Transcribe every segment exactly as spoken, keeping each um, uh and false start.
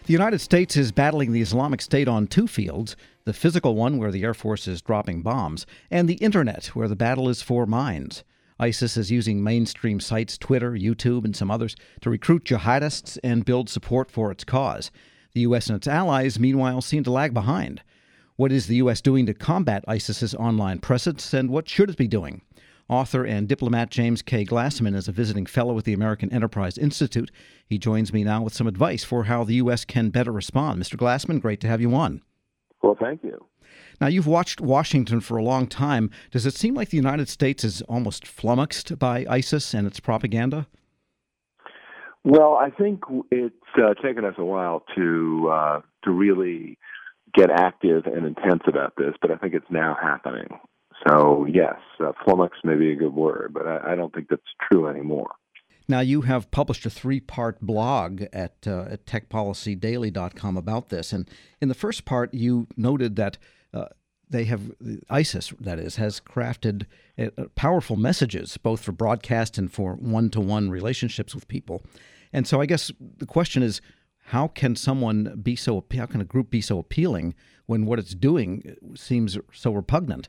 The United States is battling the Islamic State on two fields, the physical one where the Air Force is dropping bombs, and the Internet where the battle is for minds. ISIS is using mainstream sites, Twitter, YouTube, and some others, to recruit jihadists and build support for its cause. The U S and its allies, meanwhile, seem to lag behind. What is the U S doing to combat ISIS's online presence, and what should it be doing? Author and diplomat James K. Glassman is a visiting fellow at the American Enterprise Institute. He joins me now with some advice for how the U S can better respond. Mister Glassman, great to have you on. Well, thank you. Now, you've watched Washington for a long time. Does it seem like the United States is almost flummoxed by ISIS and its propaganda? Well, I think it's uh, taken us a while to uh, to really get active and intense about this, but I think it's now happening. So, yes, uh, flummox may be a good word, but I, I don't think that's true anymore. Now, you have published a three-part blog at, uh, at tech policy daily dot com about this. And in the first part, you noted that uh, they have, ISIS, that is, has crafted uh, powerful messages, both for broadcast and for one-to-one relationships with people. And so I guess the question is, how can someone be so, how can a group be so appealing when what it's doing seems so repugnant?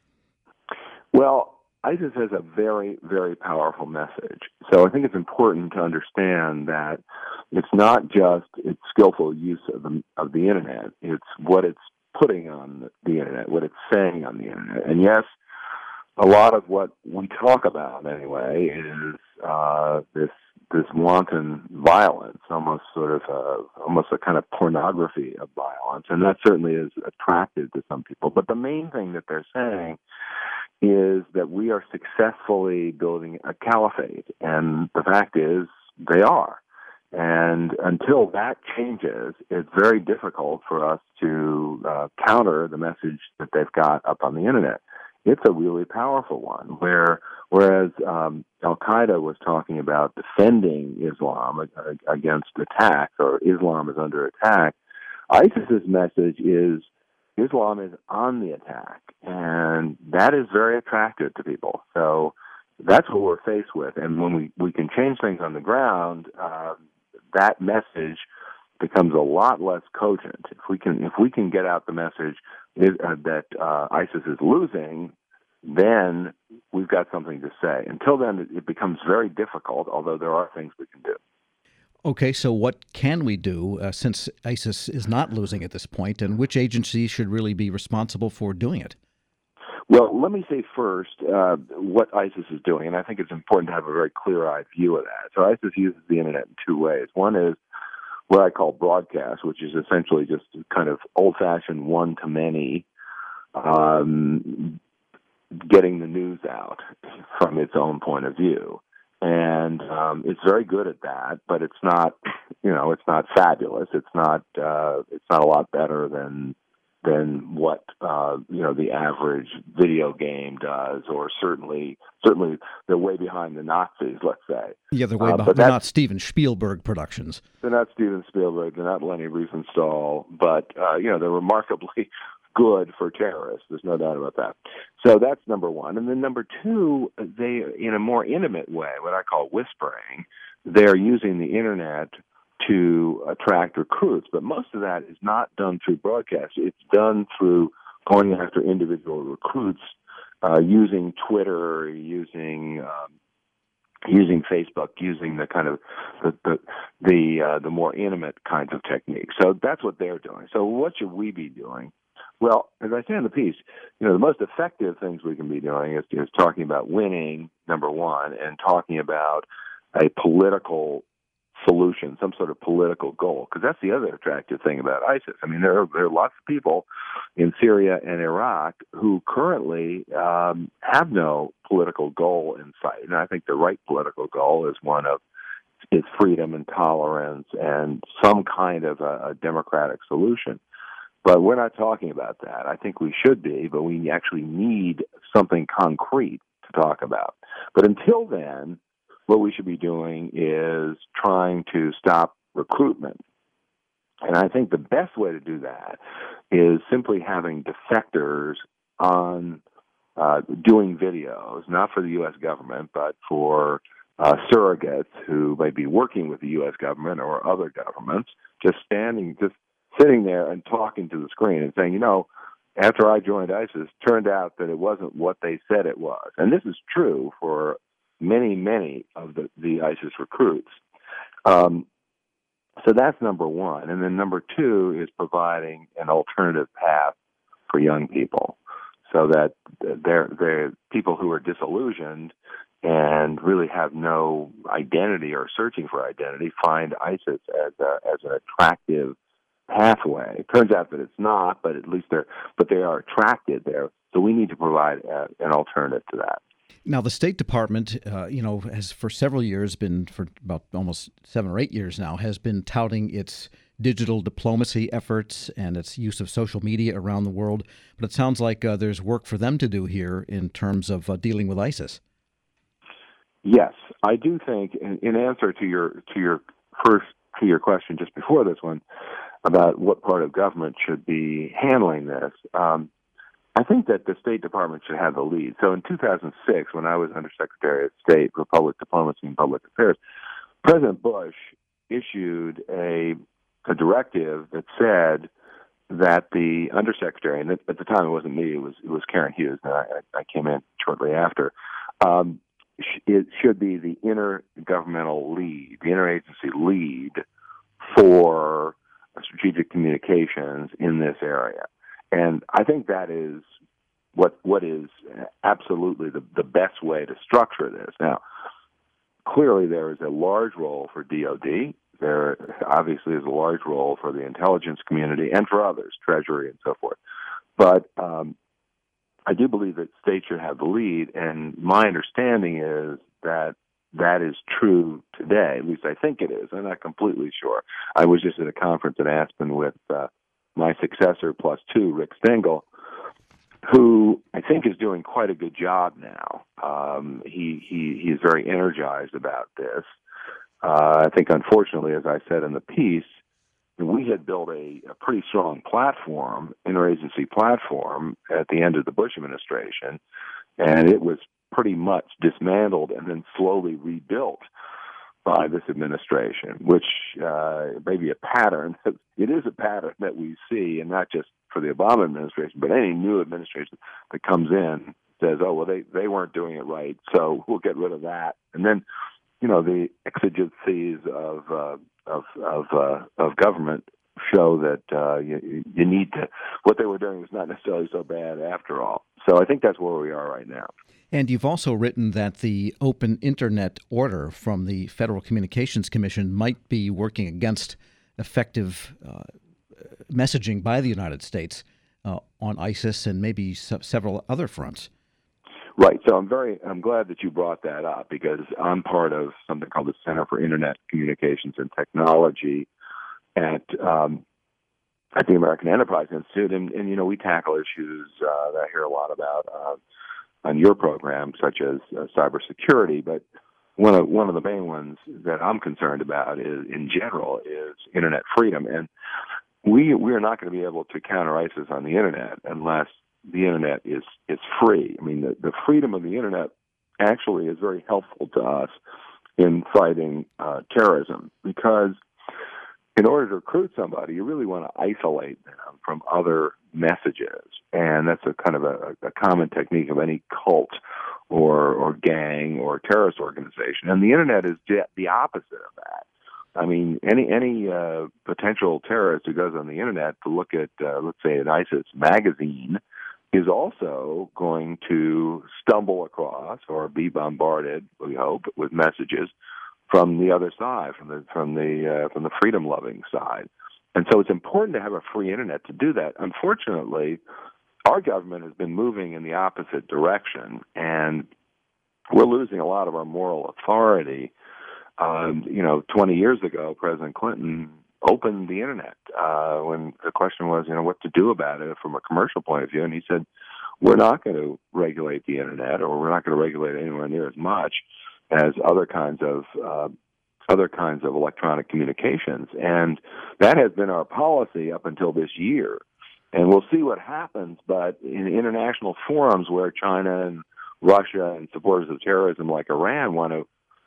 Well, ISIS has a very, very powerful message. So I think it's important to understand that it's not just its skillful use of the, of the Internet. It's what it's putting on the Internet, what it's saying on the Internet. And yes, a lot of what we talk about, anyway, is uh, this this wanton violence, almost sort of a, almost a kind of pornography of violence. And that certainly is attractive to some people. But the main thing that they're saying is that we are successfully building a caliphate, and the fact is they are. And until that changes, it's very difficult for us to uh, counter the message that they've got up on the Internet. It's a really powerful one, where whereas um, Al-Qaeda was talking about defending Islam against attack, or Islam is under attack, ISIS's message is Islam is on the attack, and that is very attractive to people. So that's what we're faced with. And when we, we can change things on the ground, uh, that message becomes a lot less cogent. If we can if we can get out the message is, uh, that uh, ISIS is losing, then we've got something to say. Until then, it, it becomes very difficult, although there are things we can do. Okay, so what can we do uh, since ISIS is not losing at this point, and which agencies should really be responsible for doing it? Well, let me say first uh, what ISIS is doing, and I think it's important to have a very clear-eyed view of that. So ISIS uses the Internet in two ways. One is what I call broadcast, which is essentially just kind of old-fashioned one-to-many, um, getting the news out from its own point of view. And um, it's very good at that, but it's not, you know, it's not fabulous. It's not, uh, it's not a lot better than than what uh, you know the average video game does, or certainly, certainly they're way behind the Nazis. Let's say. Yeah, they're way uh, behind. They're not Steven Spielberg productions. They're not Steven Spielberg. They're not Lenny Riefenstahl. But uh, you know, they're remarkably good for terrorists. There's no doubt about that. So that's number one. And then number two, they, in a more intimate way, what I call whispering, they're using the Internet to attract recruits. But most of that is not done through broadcast. It's done through going after individual recruits, uh, using Twitter, using um, using Facebook, using the kind of the the the, uh, the more intimate kinds of techniques. So that's what they're doing. So what should we be doing? Well, as I say in the piece, you know, the most effective things we can be doing is, is talking about winning, number one, and talking about a political solution, some sort of political goal, because that's the other attractive thing about ISIS. I mean, there are, there are lots of people in Syria and Iraq who currently um, have no political goal in sight, and I think the right political goal is one of is freedom and tolerance and some kind of a, a democratic solution. But we're not talking about that. I think we should be, but we actually need something concrete to talk about. But until then, what we should be doing is trying to stop recruitment. And I think the best way to do that is simply having defectors on uh, doing videos, not for the U S government, but for uh, surrogates who may be working with the U S government or other governments, just standing, just sitting there and talking to the screen and saying, you know, after I joined ISIS, turned out that it wasn't what they said it was. And this is true for many, many of the, the ISIS recruits. Um, so that's number one. And then number two is providing an alternative path for young people so that they're, they're people who are disillusioned and really have no identity or searching for identity find ISIS as a, as an attractive pathway. It turns out that it's not, but at least they're but they are attracted there. So we need to provide a, an alternative to that. Now, the State Department, uh, you know, has for several years been, for about almost seven or eight years now, has been touting its digital diplomacy efforts and its use of social media around the world. But it sounds like uh, there's work for them to do here in terms of uh, dealing with ISIS. Yes, I do think, in, in answer to your to your first to your question just before this one about what part of government should be handling this, um, I think that the State Department should have the lead. So in two thousand six, when I was Undersecretary of State for Public Diplomacy and Public Affairs, President Bush issued a, a directive that said that the Undersecretary, and at the time it wasn't me, it was it was Karen Hughes, and I, I came in shortly after, um, it should be the intergovernmental lead, the interagency lead for strategic communications in this area. And I think that is what what is absolutely the, the best way to structure this. Now, clearly there is a large role for D O D. There obviously is a large role for the intelligence community and for others, Treasury and so forth. But um, I do believe that states should have the lead, and my understanding is that that is true today. At least I think it is. I'm not completely sure. I was just at a conference in Aspen with uh, my successor plus two, Rick Stengel, who I think is doing quite a good job now. Um, he, he, he is very energized about this. Uh, I think, unfortunately, as I said in the piece, we had built a, a pretty strong platform, interagency platform, at the end of the Bush administration, and it was pretty much dismantled and then slowly rebuilt by this administration, which uh, may be a pattern. It is a pattern that we see, and not just for the Obama administration, but any new administration that comes in says, oh, well, they, they weren't doing it right, so we'll get rid of that. And then, you know, the exigencies of uh, of of, uh, of government show that uh, you, you need to. What they were doing was not necessarily so bad after all. So I think that's where we are right now. And you've also written that the open internet order from the Federal Communications Commission might be working against effective uh, messaging by the United States uh, on ISIS and maybe se- several other fronts. Right. So I'm very I'm glad that you brought that up, because I'm part of something called the Center for Internet Communications and Technology at um, at the American Enterprise Institute, and, and you know we tackle issues uh, that I hear a lot about uh, on your program, such as uh, cybersecurity. But one of one of the main ones that I'm concerned about is, in general, is internet freedom, and we we are not going to be able to counter ISIS on the internet unless the internet is is free. I mean, the, the freedom of the internet actually is very helpful to us in fighting uh, terrorism, because in order to recruit somebody, you really want to isolate them from other messages, and that's a kind of a, a common technique of any cult or or gang or terrorist organization. And the internet is the opposite of that. I mean, any any uh, potential terrorist who goes on the internet to look at, uh, let's say, an ISIS magazine, is also going to stumble across or be bombarded, we hope, with messages from the other side, from the from the uh, from the freedom-loving side. And so it's important to have a free internet to do that. Unfortunately, our government has been moving in the opposite direction, and we're losing a lot of our moral authority. Um, you know, twenty years ago, President Clinton opened the internet uh, when the question was, you know, what to do about it from a commercial point of view. And he said, we're not going to regulate the internet, or we're not going to regulate it anywhere near as much as other kinds of uh, other kinds of electronic communications. And that has been our policy up until this year. And we'll see what happens. But in international forums where China and Russia and supporters of terrorism like Iran want to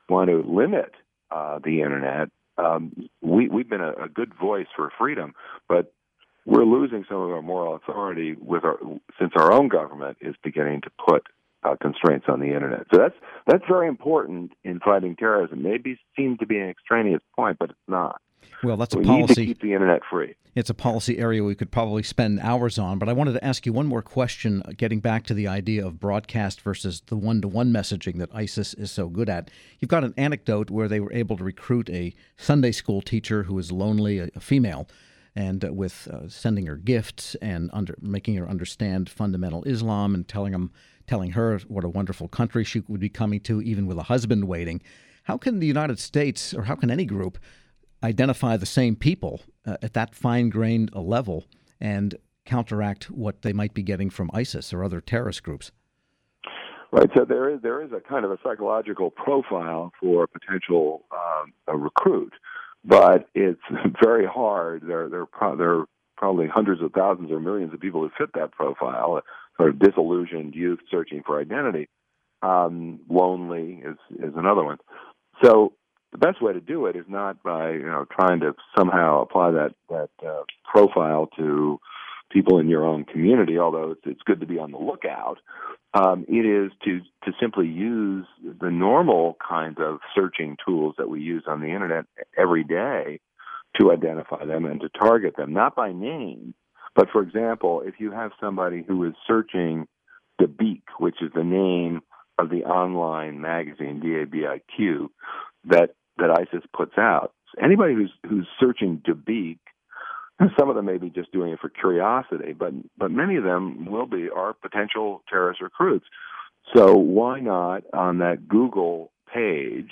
want to limit uh, the internet. Um, we, we've been a, a good voice for freedom, but we're losing some of our moral authority with our, since our own government is beginning to put uh, constraints on the internet. So that's that's very important in fighting terrorism. Maybe seemed to be an extraneous point, but it's not. Well, that's a we policy. need to keep the internet free. It's a policy area we could probably spend hours on, but I wanted to ask you one more question, getting back to the idea of broadcast versus the one-to-one messaging that ISIS is so good at. You've got an anecdote where they were able to recruit a Sunday school teacher who was lonely, a, a female, and uh, with uh, sending her gifts and under, making her understand fundamental Islam and telling them, telling her what a wonderful country she would be coming to, even with a husband waiting. How can the United States, or how can any group, identify the same people uh, at that fine-grained a level and counteract what they might be getting from ISIS or other terrorist groups? Right. So there is there is a kind of a psychological profile for a potential um, a recruit, but it's very hard. There there pro- there are probably hundreds of thousands or millions of people who fit that profile. Sort of disillusioned youth searching for identity. Um, lonely is is another one. So the best way to do it is not by, you know, trying to somehow apply that that uh, profile to people in your own community, although it's, it's good to be on the lookout. Um, it is to, to simply use the normal kinds of searching tools that we use on the internet every day to identify them and to target them, not by name, but, for example, if you have somebody who is searching Dabiq, which is the name of the online magazine, D A B I Q, that that ISIS puts out. Anybody who's who's searching Dabiq, some of them may be just doing it for curiosity, but but many of them will be are potential terrorist recruits. So why not on that Google page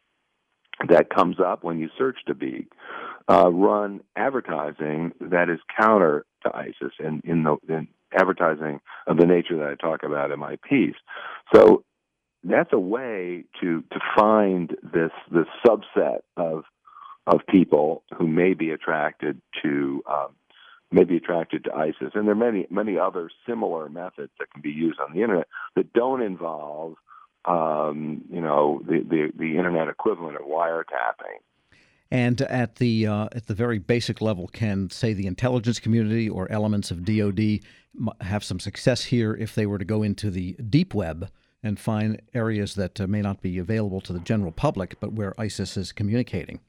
that comes up when you search Dabiq, uh, run advertising that is counter to ISIS and in the in advertising of the nature that I talk about in my piece. So that's a way to to find this this subset of of people who may be attracted to um, may be attracted to ISIS, and there are many many other similar methods that can be used on the internet that don't involve um, you know the, the the internet equivalent of wiretapping. And at the uh, at the very basic level, can, say, the intelligence community or elements of D O D have some success here if they were to go into the deep web and find areas that uh, may not be available to the general public, but where ISIS is communicating?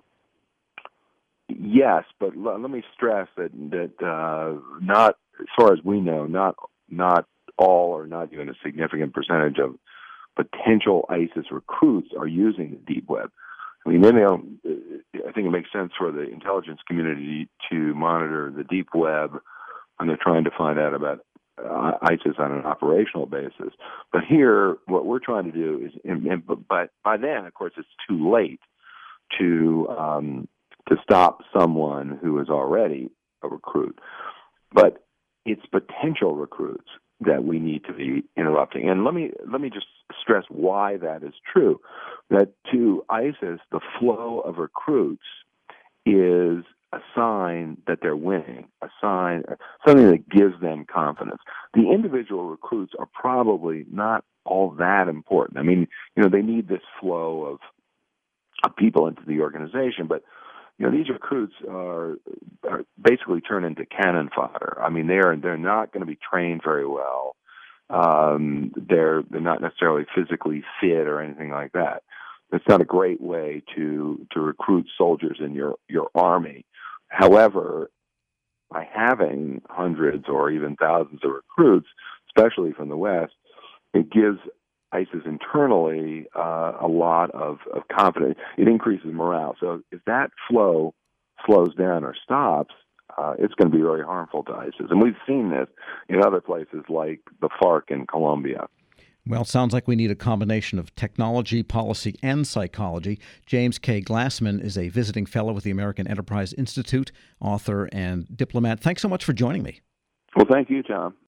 Yes, but l- let me stress that that uh, not, as far as we know, not not all or not even a significant percentage of potential ISIS recruits are using the deep web. I mean, they don't, I think it makes sense for the intelligence community to monitor the deep web when they're trying to find out about uh, ISIS on an operational basis. But here, what we're trying to do is, and, and, but by then, of course, it's too late to um, to stop someone who is already a recruit. But it's potential recruits that we need to be interrupting. And let me let me just stress why that is true. That to ISIS, the flow of recruits is a sign that they're winning, a sign, something that gives them confidence. The individual recruits are probably not all that important. I mean, you know, they need this flow of, of people into the organization, but you know, these recruits are, are basically turned into cannon fodder. I mean, they're they're not going to be trained very well. Um, they're they're not necessarily physically fit or anything like that. It's not a great way to to recruit soldiers in your your army. However, by having hundreds or even thousands of recruits, especially from the West, it gives ISIS internally uh, a lot of, of confidence. It increases morale. So if that flow slows down or stops, uh, it's going to be very harmful to ISIS. And we've seen this in other places like the FARC in Colombia. Well, it sounds like we need a combination of technology, policy, and psychology. James K. Glassman is a visiting fellow with the American Enterprise Institute, author and diplomat. Thanks so much for joining me. Well, thank you, Tom.